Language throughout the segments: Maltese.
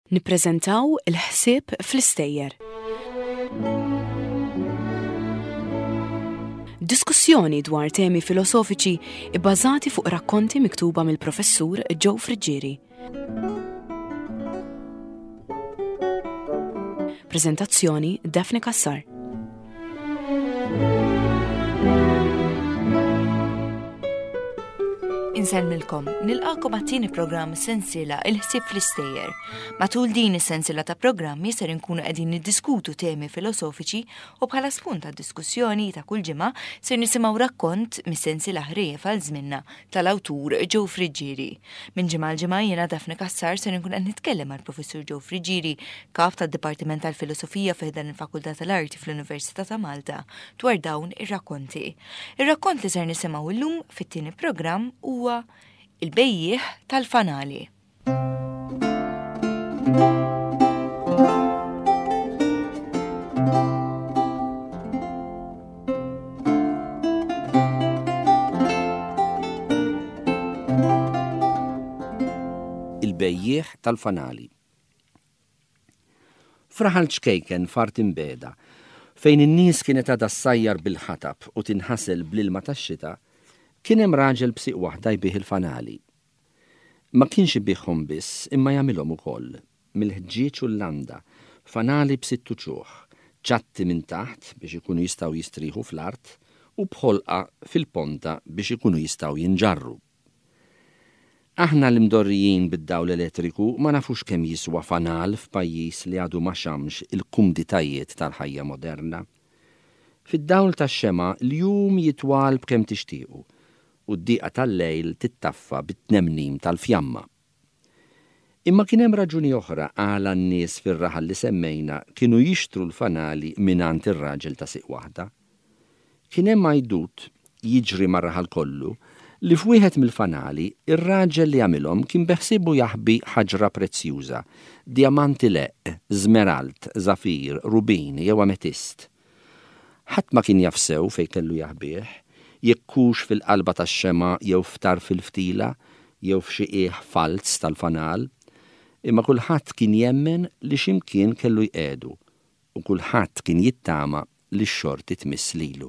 Nippreżentaw il-ħsieb fl-istejjer. Diskussjoni dwar temi filosofiċi bbażati fuq rakkonti miktuba mill-professur Joe Frigieri. Preżentazzjoni Daphne Kassar. Insellmilkom, nilqakom għat-tieni programm sensiela il-ħsieb fl-istejjer. Matul din is-sensiela ta' programmi ser inkunu qegħdin niddiskutu temi filosofiċi u bħala spunt ta' diskussjoni ta' kull ġimgħa ser nisimgħu rakkont mis-sensiela ħrief għal żminna tal-awtur Joe Frigieri. Minn ġimgħa l-ġimgħa jiena Daphne Kassar ser inkun qed nitkellem mal-Professur Joe Frigieri, kap tad-Dipartiment tal-Filosofija f'dan il-Fakultà tal-Arti fl-Università ta' Malta dwar dawn ir-rakkonti. Ir-rakkont li ser nisimgħu llum fit-tieni programm huwa il-bejjieħ tal-fanali. Il-bejjieħ tal-fanali. Fraħal ċkejken fart imbeda, fejn in-nies kienet għadha ssajjar bil-ħatab u tinħasel bl-ilma tax-xita, kien hemm raġel bsiq waħda jbih il-fanali. Ma kienx ibihom biss imma jagħmilhom ukoll mill-ħġieġ u l-landa, fanali b'6 ċuħ, ċatti minn taħt biex ikunu jistgħu jistrieħu fl-art u bħolqa fil-ponta biex ikunu jistgħu jinġarru. Aħna l-imdorrijin bid-dawl elettriku ma nafux kemm jiswa fanal f'pajjiż li għadu ma xamx il-kumditajiet tal-ħajja moderna. Fid-dawl tax-xema l-jum jitwal b'kemm tixtiequ u d-dieqa tal-lejl tittaffa bit-tnemnim tal-fjamma. Imma kien hemm raġuni oħra għala n-nies fir-raħal li semmejna kienu jixtru l-fanali mingħand ir-raġel ta' siq waħda. Kien hemm għajdut jiġri mar-raħal kollu li f'wieħed mill-fanali ir-raġel li għamilhom kien beħsibu jaħbi ħaġra prezzjuża, diamanti leq, żmeralt, żafir, rubin jew ametist. Ħadd ma kien jafsew fejn kellu jaħbih, jekkux fil-qalba tax-xema jew ftar fil-ftila jew f'xi qiegħ falz tal-fanal, imma kulħadd kien jemmen li x'imkien kellu jqiegħdu u kulħadd kien jittama li x-xorti tmiss lilu.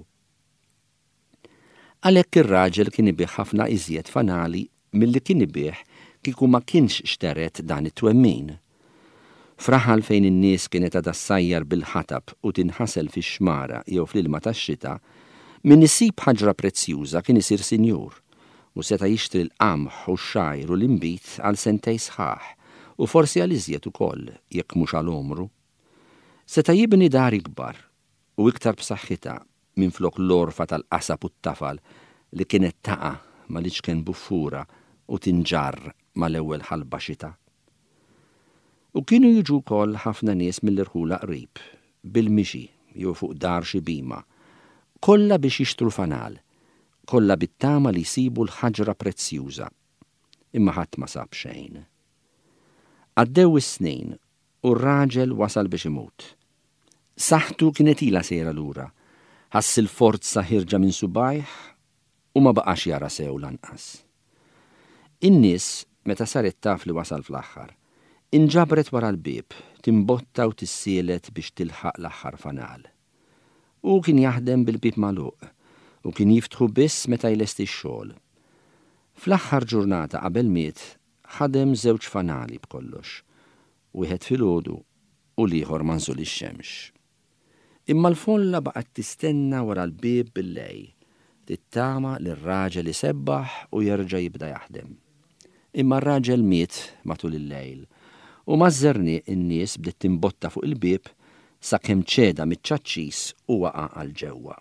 Għalhekk ir-raġel kien ibih ħafna iżjed fanali milli kien ibih kieku ma kienx xteret dan it-twemmin. Fraħal fejn in-nies kienet għadha ssajjar bil-ħatab u tinħasel fix-xmara jew fl-ilma tax-xita, min isib ħaġra prezzjuża kien isir sinjur u seta' jixtri l-qamħ u x-xajr u l-imbit għal sentej sħaħ u forsi għal iżjed ukoll jekk mhux għal omru. Seta' jibni dar ikbar u iktar b'saħħitha minflok l-orfa tal-qasab u t-tafal li kienet taqa' ma li kien buffura u tinġarr mal-ewwel ħalba xita. U kienu jiġu wkoll ħafna nies mill-irħula qrib, bil-mixi jew fuq dar xi bima, kollha biex jixtru fanal, kollha bit-tama li jsibu l-ħaġra prezzjuża, imma ħadd ma sab xejn. Għaddew is-snin u r-raġel wasal biex imut. Saħħtu kienet ilha sejra lura, ħass il-forza ħirġa minn subajh u ma baqax jara sew lanqas. In-nies meta saret taf li wasal fl-aħħar, inġabret wara l-bieb, timbotta u tissielet biex tilħaq l-aħħar fanal. U kien jaħdem bil-bib magħluq u kien jiftħu biss meta jlesti x-xogħol. Fl-aħħar ġurnata qabel miet ħadem 2 fanali b'kollox, wieħed filgħodu u l-ieħor manżul ix-xemx. Imma l-folla baqgħet tistenna wara l-bieb bil-lej, tittama li r-raġel isebbaħ u jerġa' jibda jaħdem. Imma r-raġel miet matul il-lejl u mażżerni n-nies bdiet timbotta fuq il-bieb sakemm ċeda miċ-ċaċċis u waqa' għal ġewwa.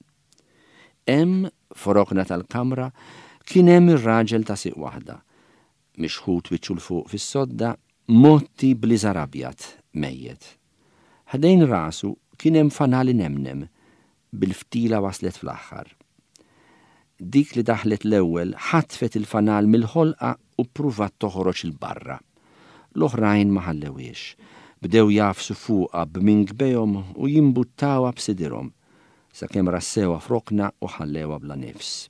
Hemm forokna tal-kamra kien hemm ir-raġel ta' siq waħda, mixħut wiċċu l fuq fis-sodda, motti bliżar abjad mejjed. Ħdejn rasu kien hemm fanali nemnem bil-ftila waslet fl-aħħar. Dik li daħlet l-ewwel ħatfet il-fanal mill-ħolqa u pruvat toħroġ il-barra. L-oħrajn ma ħallewiex, bdew jafsu fuqha b'min gbejhom u jimbuttawha b'sidierhom sakemm rassewa frokna u ħallewha bla nifs.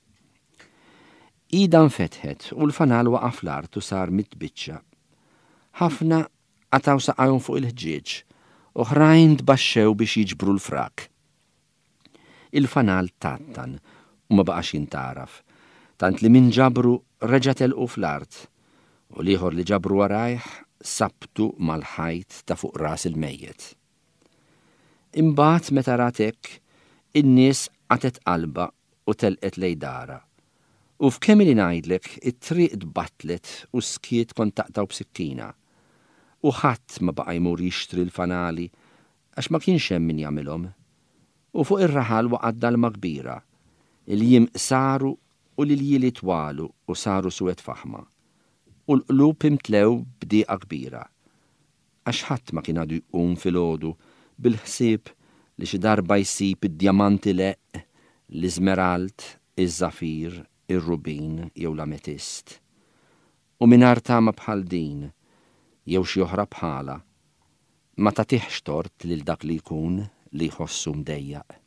Ida nfetħet u l-fanal waqaf l-art u sar mitbiċċa. Ħafna għataw saqajhom fuq il-ħġieġ, oħrajn tbaxxew biex jiġbru l-frak. Il-fanal tattan u ma baqax jintaraf, tant li min ġabru reġa' telqu fl-art u liħor li ġabru warajh sabtu mal-ħajt ta' fuq ras il-mejjet. Imbagħad meta ratek, in-nies għatet qalba u telqet lejdara. U f'kemm li ngħidlek it-triq tbattlet u skiet kont taqtaw b'sikkina. U ħadd ma baqa' jmur jixtri l-fanali għax ma kienx hemm min jagħmilhom. U fuq ir-raħal waqgħet dalma kbira. Il-jiem saru u l-jili twalu u saru suwed faħma. U l-qlub imtlew bdieqa kbira. Għax ħadd ma kien għadu jqum filgħodu bil-ħsieb li xi darba jsib id-djamanti leq, l-iżmerald, iż-żafir, ir-rubin jew l-ametist. U mingħajr tama bħal din, jew xi oħra bħala, ma tagħtihx tort lil dak li jkun li jħossu mdejjaq.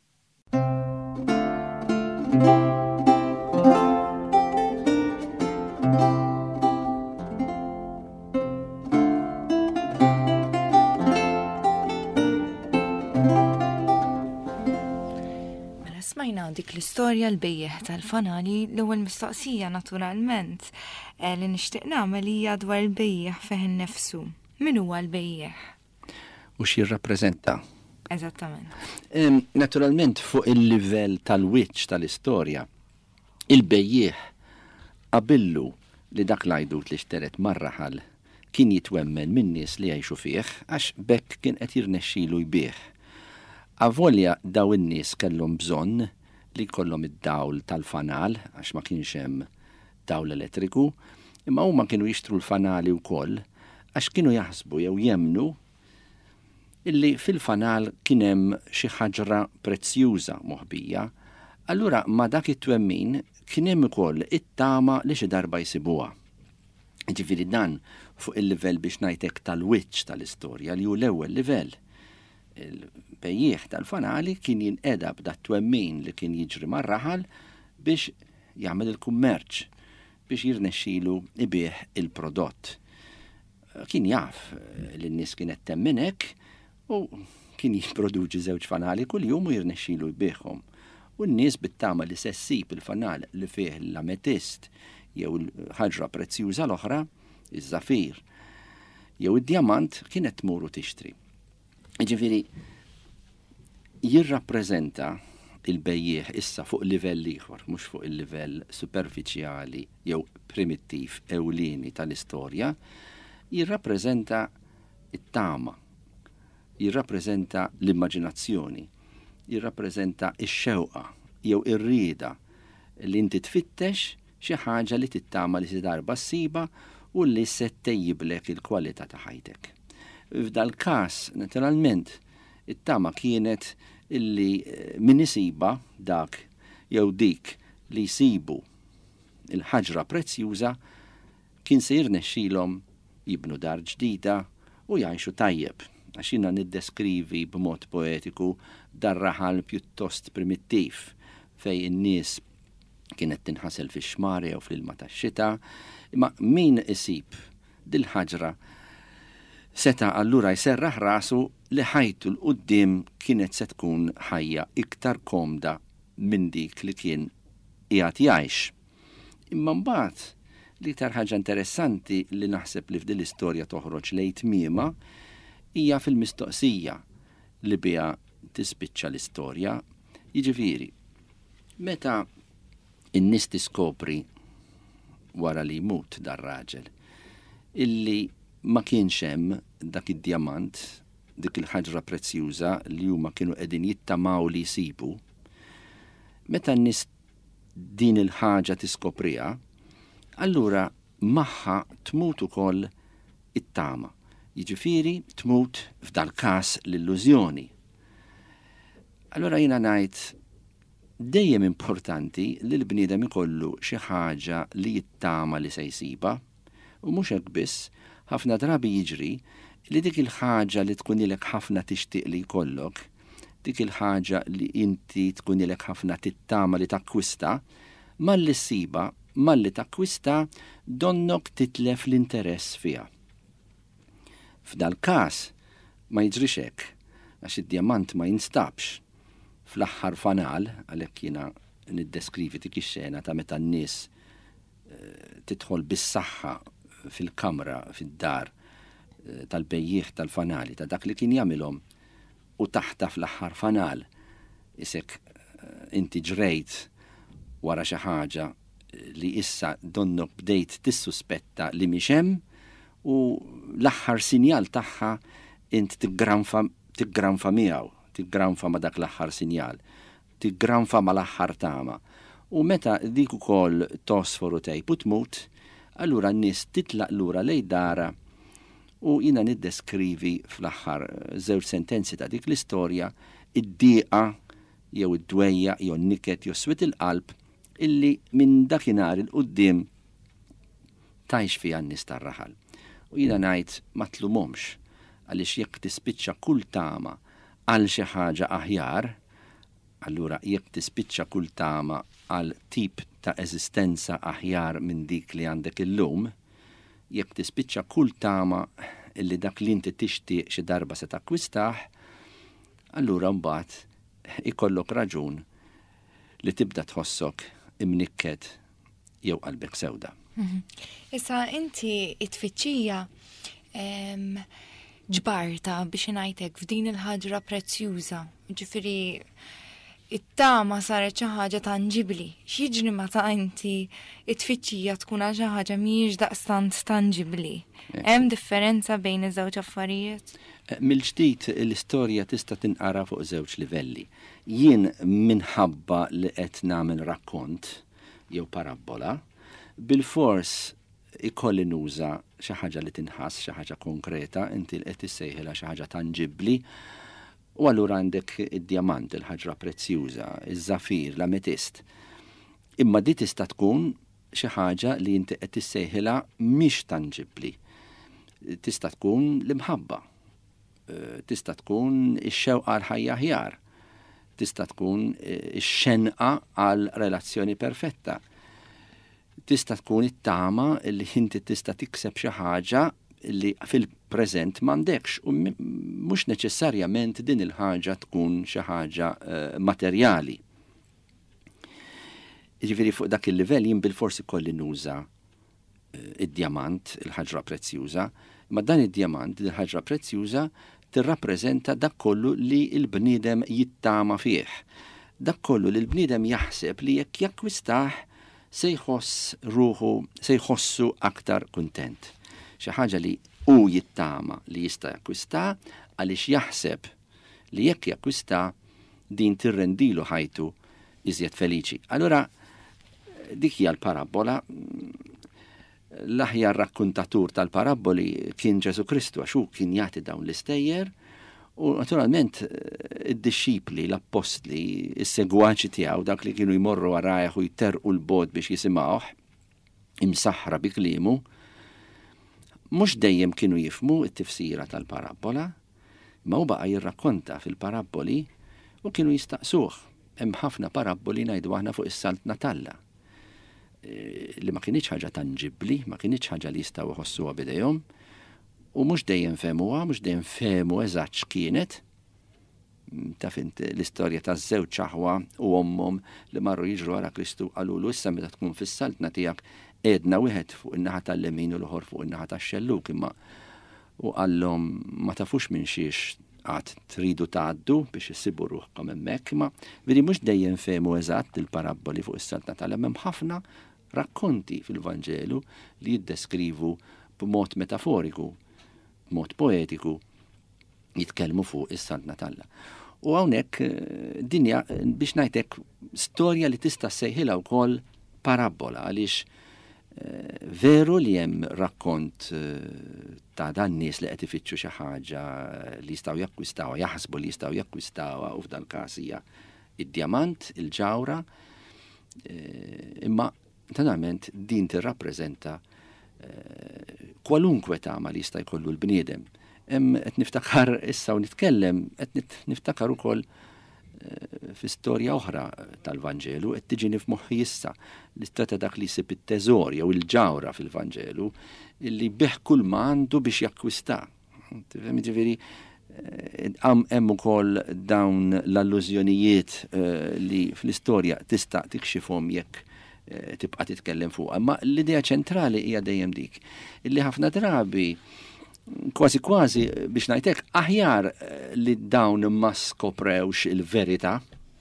Smajna dik l-istorja l-bejjeħ tal-fanali l-ewwel mistoqsija naturalment li nixtieq nagħmel hija dwar il-bejjeħ fih innifsu. Min huwa l-bejjeħ? U x'jirrappreżenta? Eżattament. Naturalment fuq il-livell tal-wiċċ tal-istorja, il-bejjeħ qabillu li dak l-għajdut li xteret mar-raħal kien jitwemmen min nies li jgħixu fih għax bekk kien qed jirnexxielu jbieħ. Avolja daw in-nies kellhom bżonn li jkollhom id-dawl tal-fanal għax ma kienx hemm dawl elettriku, imma huma kienu jixtru l-fanali wkoll għax kienu jaħsbu jew jemnu illi fil-fanal kien hemm xi ħaġra prezzjuża moħbija, allura ma dak it-twemmin kien hemm ukoll it-tama li xi darba jsibuha. Ġifieri dan fuq il-livell biex ngħidlek tal-wiċċ tal-istorja li hu l-ewwel livell. Il-bejjieħ tal-fanali kien jinqedab dat twemmin li kien jiġri mar-raħal biex jagħmel il-kummerċ, biex jirnexxielu ibih il-prodott. Kien jaf li n-nies kienet temminek u kien jipproduċi żewġ fanali kuljum u jirnexxielu jbieħhom. U n-nies bit-tama li se ssib il-fanal li fih l-ametist jew il-ħaġra prezzjuża l-oħra, iż-żafir, jew id-djamant kienet tmur u tixtri. Ġifieri jirrappreżenta il-bejjieħ issa fuq livell ieħor, mhux fuq il-livell superfiċjali jew primittiv ewlieni tal-istorja, jirrappreżenta it-tama, jirrappreżenta l-immaġinazzjoni, jirrappreżenta x-xewqa jew ir-rieda li inti tfittex xi ħaġa li tittama li si darba ssiba u li se tejjiblek il-kwalità ta' ħajtek. F'dal każ, naturalment, it-tama kienet illi min isiba dak jew dik li jsibu il-ħaġra prezzjuża kien se jirnexxilhom jibnu dar ġdida u jgħixu tajjeb. Għax jiena niddeskrivi b'mod poetiku dar-raħal pjuttost primittiv fej in-nies kienet tinħasel fix-xmar jew fl-ilma tax-xita, imma min isib dil-ħaġra seta allura jserraħ rasu li ħajtu l-qudiem kienet se tkun ħajja iktar komda minn dik li kien qiegħed jgħix. Imma mbagħad l-iktar ħaġa interessanti li naħseb li f'din l-istorja toħroġ lejn tmiema hija fil-mistoqsija li biha tispiċċa l-istorja. Jiġifieri, meta in-nies tiskopri wara li jmut dar-raġel illi ma kienx hemm dak id-djamant, dik il-ħaġra prezzjuża li huma kienu qegħdin jittamaw li jsibu. Meta n-nies din il-ħaġa tiskopriha, allura magħha tmut ukoll it-tama. Jiġifieri tmut f'dal-każ l-illużjoni. Allura jiena ngħid dejjem importanti li l-bniedem ikollu xi ħaġa li jittama li se jsiba u mhux hekk biss, ħafna drabi jiġri li dik il-ħaġa li tkun ilek ħafna tixtieq li jkollok, dik il-ħaġa li inti tkun ilek ħafna tittama li takkwista, malli ssiba, malli takkwista donnok titlef l-interess fiha. F'dal każ ma jiġrix hekk, għax id-djamant ma jinstabx. Fl-aħħar fanal, għalhekk jiena niddeskrivi dik ix-xena ta' meta n-nies tidħol bis-saħħa fil-kamra, fid-dar tal-bejjieħ tal-fanali, ta' dak li kien jagħmilhom u taħta fl-aħħar fanal isek inti ġrejt wara xi ħaġa li issa donnok bdejt tissuspetta li mhix hemm u l-aħħar sinjal tagħha int tiggranfa miegħu, tiggranfa ma dak l-aħħar sinjal, tiggranfa ma l-aħħar tama. U meta dik ukoll tosforu tejp u tmut, allura n-nies titlaq lura lej dara u jiena niddeskrivi fl-aħħar żewġ sentenzi ta' dik l-istorja id-dieqa jew id-dwejja jew n-niket jew swit il-qalb illi minn dakinhar il-qudiem tgħix fiha n-nies tar-raħal. U jiena ngħid ma tlumhomx għaliex jekk tispiċċa kull tama għal xi ħaġa aħjar, allura jekk tispiċċa kull tama għal tip ta' eżistenza aħjar minn dik li għandek illum, jekk tispiċċa kull tama illi dak li inti tixtieq xi darba se takkwistaħ, allura mbagħad ikollok raġun li tibda tħossok imnikked jew qalbek sewda. Issa inti it-tfittxija ġbarta biex ngħidlek f'din il-ħaġra prezzjuża. Ġifieri it-tama saret xi ħaġa tanġibli. X'jiġri meta inti it-tfittxija tkun xi ħaġa mhijiex daqstant tanġibli. Hemm differenza bejn iż-żewġ affarijiet? Mill-ġdid l-istorja tista' tinqara fuq żewġ livelli. Jien minħabba li qed nagħmel rakkont jew parabola, bil-fors ikolli nuża xi ħaġa li tinħass, xi ħaġa konkreta, inti qed tissejħilha xi ħaġa tanġibbli, u allura għandek id-djamant, il-ħaġra prezzjuża, iż-żafir, l-ametist. Imma di tista' tkun xi ħaġa li inti qed tissejħilha mhix tanġibbli. Tista' tkun l-imħabba, tista' tkun ix-xewqa għal ħajja aħjar, tista' tkun ix-xenqa għal relazzjoni perfetta. Tista' tkun it-tama li inti tista' tikseb xi ħaġa li fil-preżent m'għandekx u mhux neċessarjament din il-ħaġa tkun xi ħaġa materjali. Jiġifieri fuq dak il-livell jien bil-forsi kolli nuża id-djamant, il-ħaġra prezzjuża, ma dan id-djamant, il-ħaġra prezzjuża tirrappreżenta dak kollu li l-bniedem jittama fih. Dak kollu li l-bniedem jaħseb li jekk jakkwistaħ se jħossu aktar kuntent. Xi ħaġa li hu jittama li jista' jakkwista għaliex jaħseb li jekk jakkwista din tirrendilu ħajtu iżjed feliċi. Allura dik hija l-parabola. L-aħjar rakkuntatur tal-paraboli kien Ġesu Kristu għax hu kien jagħti dawn l-istejjer u naturalment id-disċipli, l-appostli, is-segwaċi tiegħu dak li kienu jmorru warajh u jterqu l-bod biex jisimgħuh imsaħħra bi kliemu, mhux dejjem kienu jifmu t-tifsira tal-parabola, ma hu baqa' jirrakkonta fil-paraboli u kienu jistaqsuh. Hemm ħafna paraboli ngħidu aħna fuq is-Salt Natalla li ma kienx ħaġa tanġibbli, ma kienx ħaġa li jistgħu jħossuha bidejhom u mhux dejjem fehmuha, mhux dejjem fehmu eżatt x'kienet. Taf int l-istorja taż-żewġ ċaħwa u ommhom li marru jiġru wara Kristu qalulu issa meta tkun fis-saltna tiegħek qiegħdna wieħed fuq in-naħa tal-lemin u l-oħor fuq in-naħa tax-xelluk imma u qallhom ma tafux minn xiex għad tridu tgħaddu biex issibu ruħkom hemmhekk, imma veri mhux dejjem fehmu eżatt il-paraboli fuq is-saltna tal-hemm ħafna rakkonti fil-Vanġelu li jiddeskrivu b'mod metaforiku, b'mod poetiku, jitkellmu fuq is-Sant Natalla. U hawnhekk dinja biex ngħidlek storja li tista' ssejħilha wkoll parabola għaliex veru li hemm rakkont ta' dan nies li qed ifittxu xi ħaġa li jistgħu jakkwistawha, jaħsbu li jistgħu jakkwistawha u f'dan każ hija id-djamant, il-ġawra, imma naturalment din tirrappreżenta kwalunkwe tama li jista' jkollu l-bniedem. Qed niftakar issa u nitkellem, qed niftakar ukoll fi storja oħra tal-Vanġelu qed tiġini f'moħħi issa l-istorja dak li jsib it-teżor jew il-ġawra fil-Vanġelu illi beħ kull ma għandu biex jakkwista. Ġifieri hemm ukoll dawn l-allużjonijiet li fl-istorja tista' tikxifhom jekk tibqa' titkellem fuq. Imma l-idea ċentrali hija dejjem dik illi ħafna drabi kważi biex ngħidlek aħjar li dawn ma skoprewx il-verità.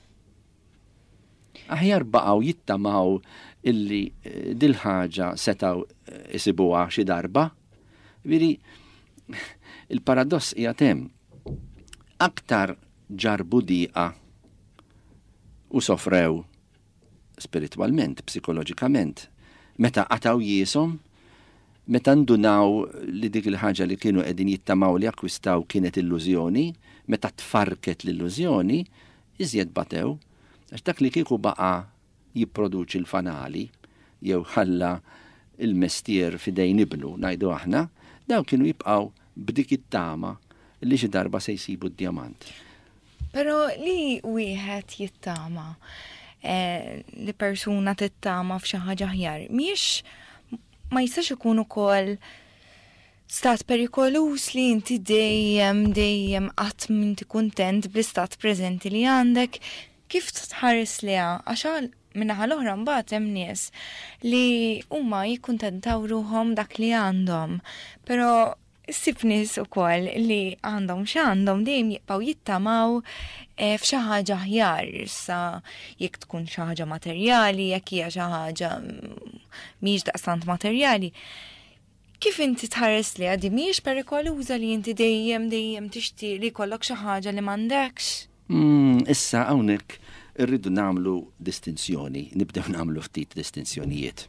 Aħjar baqgħu jittamaw illi dil-ħaġa setgħu isibuha xi darba. Ġifieri il-paradoss hija hemm. Aktar ġarbu diqa u sofrew spiritwalment, psikoloġikament, meta qataw jiesom, meta ndunaw li dik il-ħaġa li kienu qegħdin jittamaw li akkwistaw kienet illużjoni, meta tfarket l-illużjoni, iżjed batew, għax dak li kieku baqa' jipproduċi l-fanali, jew ħalla il-mestier fidejn ibnu, ngħidu aħna, daw kienu jibqgħu b'dik it-tama li xi darba se jsibu d-djamant. Però li wieħed jittama, li persuna tittama f'xi ħaġa aħjar, mhijiex ma jistax ikun ukoll stat perikolus li inti dejjem qatt m'inti kuntent bl-istat preżenti li għandek, kif tħares liha għax minnaħa l-oħra mbagħad hemm nies li huma jikkuntentaw ruhom dak li għandhom, però issib nies ukoll li għandhom x'għandhom dejjem jibqgħu jittamaw f'xi ħaġa aħjar, issa jekk tkun xi ħaġa materjali, jekk hija xi ħaġa mhix daqstant materjali. Kif inti tħares li għadi mhijiex perikoluża li inti dejjem tixtieq li jkollok xi ħaġa li m'għandekx? Issa hawnhekk irridu nagħmlu distinzjoni, nibdew nagħmlu ftit distinzjonijiet.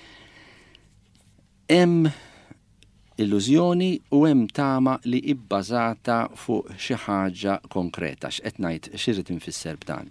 Hemm illużjoni u hemm tama li bbażata fuq xi ħaġa konkreta, x'qed ngħid x'irrid infisser b'dan.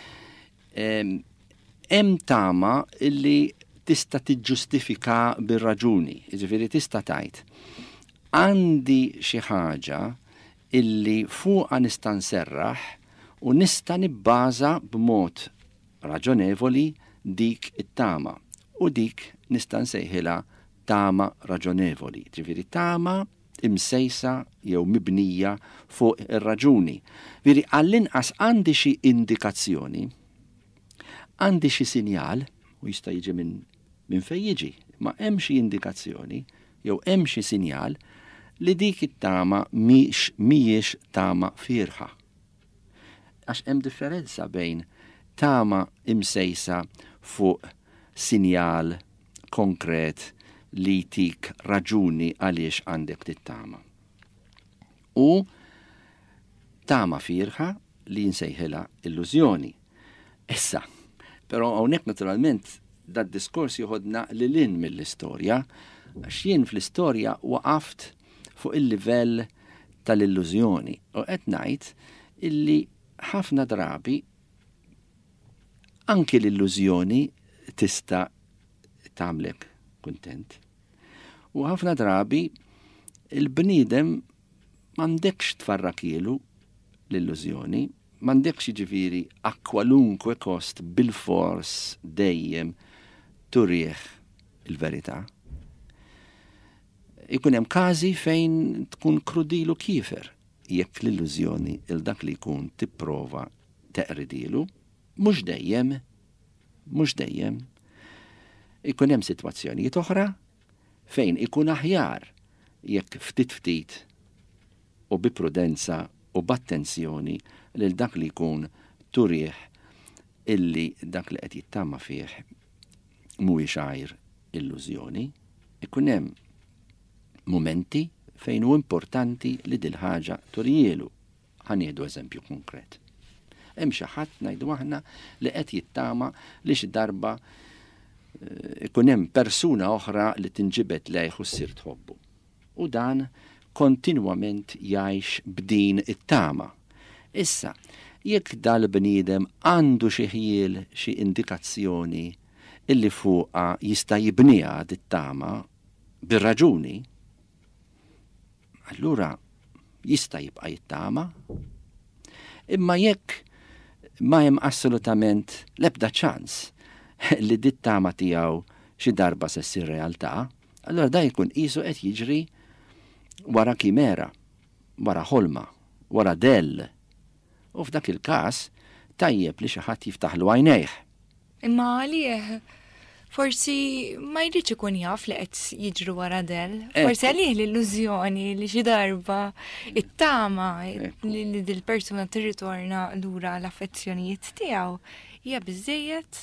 Hemm tama li tista' tiġġustifika bir-raġuni, jiġifieri tista' tgħid għandi xi ħaġa illi fuqha nista' nserraħ u nista' nibbaża b'mod raġonevoli dik it-tama u dik nista' nsejħilha tama raġonevoli. Ġifieri tama imsejsa jew mibnija fuq ir-raġuni. Ġifieri għall-inqas għandi xi indikazzjoni, għandi xi sinjal u jista' jiġi minn fejn jiġi, ma hemm xi indikazzjoni jew hemm xi sinjal li dik it-tama mhijiex tama firħa. Għax hemm differenza bejn tama imsejsa fuq sinjal konkret li tik raġuni għaliex għandek tittama. U tama firħa li nsejħilha illużjoni. Issa, però hawnhekk naturalment dat diskors joħodna lilin mill-istorja, għax jien fl-istorja waqaft fuq il-livell tal-illużjoni. U qed ngħid illi ħafna drabi anki l-illużjoni tista' tagħmlek kuntent. U ħafna drabi il-bniedem m'għandekx tfarrakielu l-illużjoni, m'għandekx jiġifieri kwalunkwe kost bil-fors dejjem turih il-verità. Ikun hemm każi fejn tkun krudilu kiefer jekk l-illużjoni il dak li jkun tipprova teqridilu, mhux dejjem. Ikun hemm sitwazzjonijiet oħra fejn ikun aħjar jekk ftit u bi prudenza u b'attenzjoni lil dak li jkun turih illi dak li qed jittama fih mhuwiex għajr illużjoni. Ikun hemm momenti fejn hu importanti li dil ħaġa turjielu. Ħanieħdu eżempju konkret. Hemm xi ħadd ngħidu aħna li qed jittama li xi darba ikun hemm persuna oħra li tinġibet lejh u ssir tħobbu. U dan kontinwament jgħix b'din it-tama. Issa, jekk dal-bniedem għandu xi ħiel xi indikazzjoni illi fuqha jista' jibniha dit-tama bir-raġuni, allura jista' jibqa' jittama. Imma jekk ma hemm assolutament l-ebda ċans li dit-tama tiegħu xi darba se ssir realtà, allura da jkun qisu qed jiġri wara kimera. wara ħolma, wara dell. U f'dak il-każ tajjeb li xi ħadd jiftaħlu għajnejh. Imma għalih, forsi ma jridx ikun jaf li qed jiġru wara dell. Forsi għalih l-illużjoni li xi darba it-tama li dil-persuna tirritorna lura l-affezzjonijiet tiegħu hija biżejjed.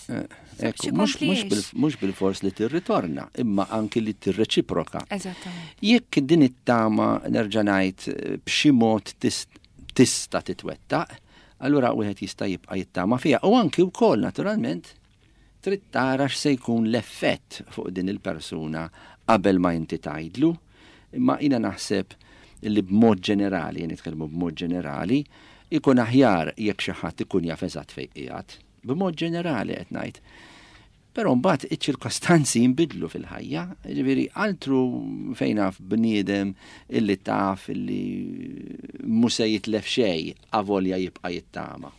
Mhux bil-fors li tirritorna, imma anki li tirreċiproka. Eżattament. Jekk din it-tama nerġa' ngħid b'xi mod tista' titwettaq, allura wieħed jista' jibqa' jittama fiha. U anki wkoll naturalment trid tara x'se jkun l-effett fuq din il-persuna qabel ma inti tgħidlu, imma jiena naħseb li b'mod ġenerali, nitkellmu b'mod ġenerali, ikun aħjar jekk xi ħadd ikun jaf eżatt fejn qiegħed. B'mod ġenerali qed ngħid. Però mbagħad iċ-ċirkostanzi jinbidlu fil-ħajja, ġifieri altru fejn naf bniedem illi taf illi mhux se jitlef xejn avolja jibqa' jittama.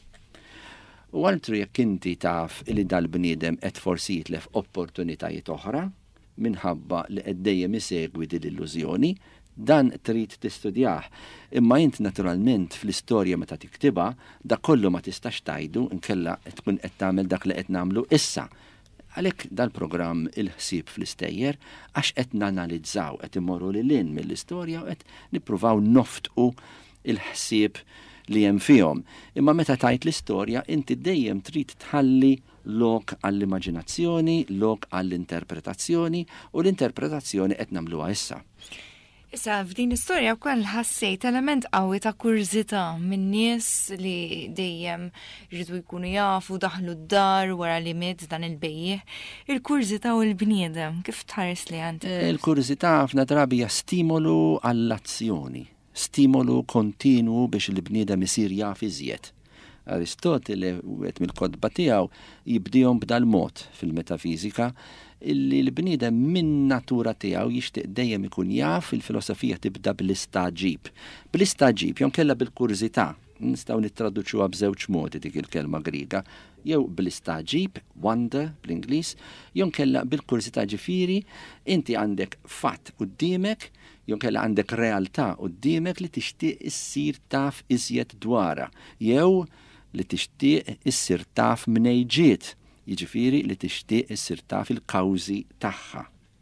U altru jekk inti taf illi dal-bniedem qed forsi jitlef opportunitajiet oħra minħabba li qed dejjem isegwi din l-illużjoni, dan trid tistudjah. Imma int naturalment fl-istorja meta tiktibha dak kollu ma tistax tgħidu inkella tkun qed tagħmel dak li qed nagħmlu issa. Għalhekk dal-programm il-ħsieb fl-istejjer għax qed nanalizzaw qed immorru lil mill-istorja u qed nippruvaw noftqu il-ħsieb li hemm fihom. Imma meta tajt l-istorja inti dejjem trid tħalli lok għall-immaġinazzjoni, lok għall-interpretazzjoni u l-interpretazzjoni qed nagħmluha issa. Issa, f'din l-istorja wkoll ħassejt element qawwi ta' kurżità minn nies li dejjem jridu jkunu jafu daħlu d-dar wara li miet dan il-bejjieħ. Il-kurżità u l-bniedem, kif tħares li għandi? Il-kurżità ħafna drabi hija stimolu għall-azzjoni, stimolu kontinu biex il-bniedem isir jaf iżjed. Aristotele wieħed mill-kodba tiegħu jibdihom b'dal mod fil-metafiżika illi l-bniedem minn natura tiegħu jixtieq dejjem ikun jaf, il-filosofija tibda bl-istaġib. Bl-istaġib jew kella bil-kurżità, nistgħu nittraduċuha b'żewġ modi dik il-kelma Griega, jew bl-istaġib, wonder bl-Ingliż, jew kella bil-kurżità ġifieri inti għandek fatt quddiemek, jew kella għandek realtà quddiemek li tixtieq issir taf iżjed dwarha, jew li tixtieq issir taf minn ġiet. Jiġifieri li tixtieq issir taf il-kawżi tagħha.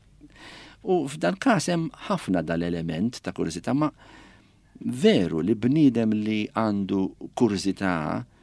U f'dan każ hemm ħafna dal-element ta' kurżità, ma veru li bniedem li għandu kurżità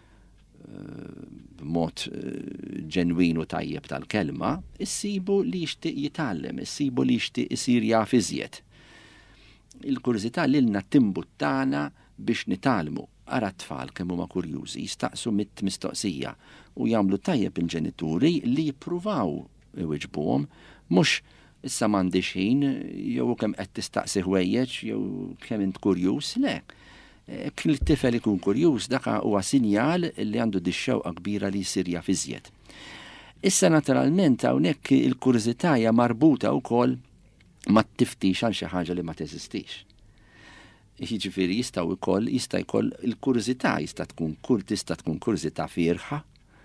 b'mod ġenwinu tajjeb tal-kelma, issibu li jixtieq jitgħallem, issibu li jixtieq isir jaf iżjed. Il-kurżità lilna timbuttana biex nitgħallmu. Ara t-tfal kemm huma kurjużi jistaqsu mistoqsija u jagħmlu tajjeb il-ġenituri li jippruvaw iwiġbuhom mhux issa m'għandix ħin jew kemm qed tistaqsi ħwejjeġ jew kemm int kurjuż, le. Kien it-tifel ikun kurjuż dak huwa sinjal li għandu dix-xewqa kbira li jsir jaf iżjed. Issa naturalment hawnhekk il-kurżità hija marbuta wkoll ma tiftix għal xi ħaġa li ma teżistix. Jiġifieri jista' jkoll il-kurżità tista' tkun kurżità fierħa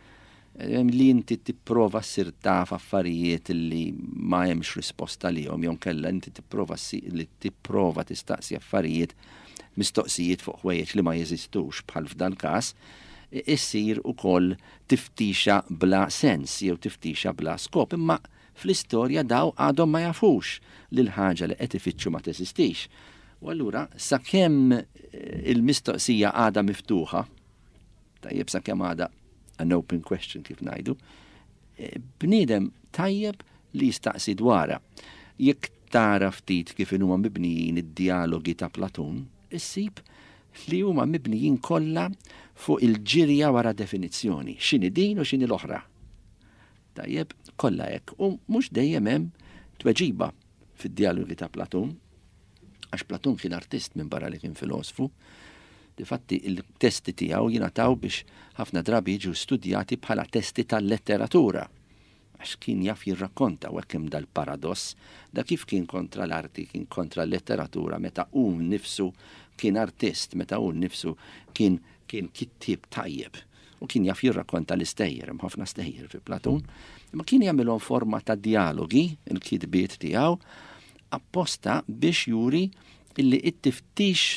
li inti tipprova ssir taf affarijiet li ma hemmx risposta lihom jew kella inti tipprova tistaqsi affarijiet mistoqsijiet fuq ħwejjeġ li ma jeżistux bħal f'dan każ issir ukoll tiftixa bla sens jew tiftixa bla skop, imma fl-istorja daw għadhom ma jafux li l-ħaġa li qed ifittxu ma teżistix. U allura sakemm il-mistoqsija għadha miftuħa, tajjeb sakemm għadha an open question kif ngħidu, bniedem tajjeb li jistaqsi dwarha. Jekk tara ftit kif huma mibnijin id-dialogi ta' Platun, issib li huma mibnijin kollha fuq il-ġirja wara definizzjoni, x'inhi din u x'inhi l-oħra. Tajjeb kollha hekk u mhux dejjem hemm tweġiba fid-dialogi ta' Platun, għax Platun kien artist minn barra li kien filosofu, difatti il-testi tiegħu jingħataw biex ħafna drabi jiġu studjati bħala testi tal-letteratura. Għax kien jaf jirrakkonta u hemm dal-paradoss da kif kien kontra l-arti, kien kontra l-letteratura, meta hu nnifsu kien artist, meta hu nnifsu kien kittib tajjeb. U kien jaf jirrakkonta l-istejjer, ħafna stejjer fi Platun, imma kien jagħmilhom forma ta' dialogi, il-kitbiet tiegħu, apposta biex juri illi it-tiftix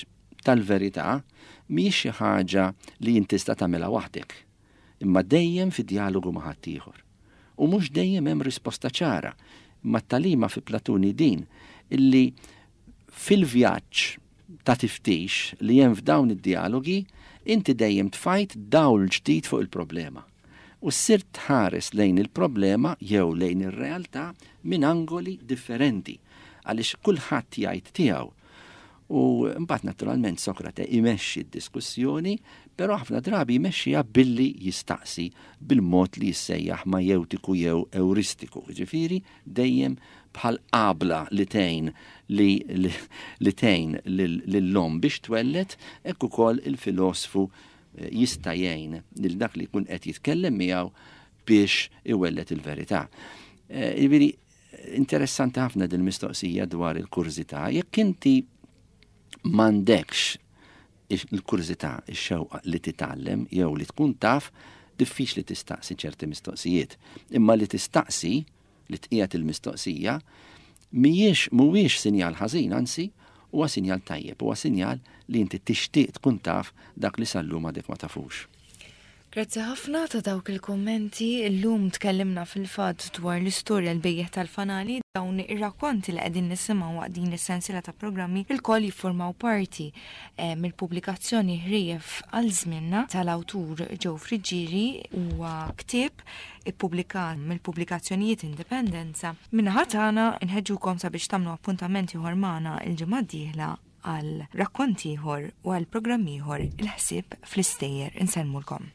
tal-verità mhix xi ħaġa li inti tista' tagħmilha waħdek, imma dejjem fid-dialogu ma' ħaddieħor. U mhux dejjem hemm risposta ċara, imma t-talima fi Platuni din illi fil-vjaġġ ta' tiftix li hemm f'dawn id-dialogi inti dejjem tfajt dawl ġdid fuq il-problema. U ssirt tħares lejn il-problema jew lejn ir-realtà minn angoli differenti għaliex kulħadd jgħid tiegħu. U mbagħad naturalment Sokrate imexxi d-diskussjoni, però ħafna drabi jmexxiha billi jistaqsi bil-mod li jissejjaħ ma jeutiku jew euristiku. Ġifieri dejjem bħal qabla li tgħin li tgħin lill-lom biex twellet, hekk ukoll il-filosfu jista' jgħin lil dak li jkun qed jitkellem miegħu biex iwellet il-verità. Ġifieri interessanti ħafna din mistoqsija dwar il-kurzità. Jekk inti m'għandekx il-kurzità, ix-xewqa li titgħallem jew li tkun taf, diffiċli tistaqsi ċerti mistoqsijiet. Imma li tistaqsi li tqiegħed il-mistoqsija mhuwiex sinjal ħażin, anzi huwa sinjal tajjeb, huwa sinjal li inti tixtieq tkun taf dak li sallum għadek ma tafux. Grazzi ħafna ta' dawk il-kommenti. Illum tkellimna fil-fatt dwar l-istorja l-bejjeħ tal-fanali, dawn ir-rakkonti li qegħdin nisimgħu waqt din is-sensiela ta' programmi il-koll jiffurmaw parti mill-pubblikazzjoni Ħrief għal żmienna tal-awtur Joe Friġġieri huwa ktieb ippubblikat mill-pubblikazzjonijiet Indipendenza. Minnaħa tagħna nħeġġukom sabiex tagħmlu appuntamenti ieħor magħna il-ġimgħa d-dieħla għal rakkonti ieħor u għal programmi ieħor il-ħsieb fl-istejjer. Insellmulkom.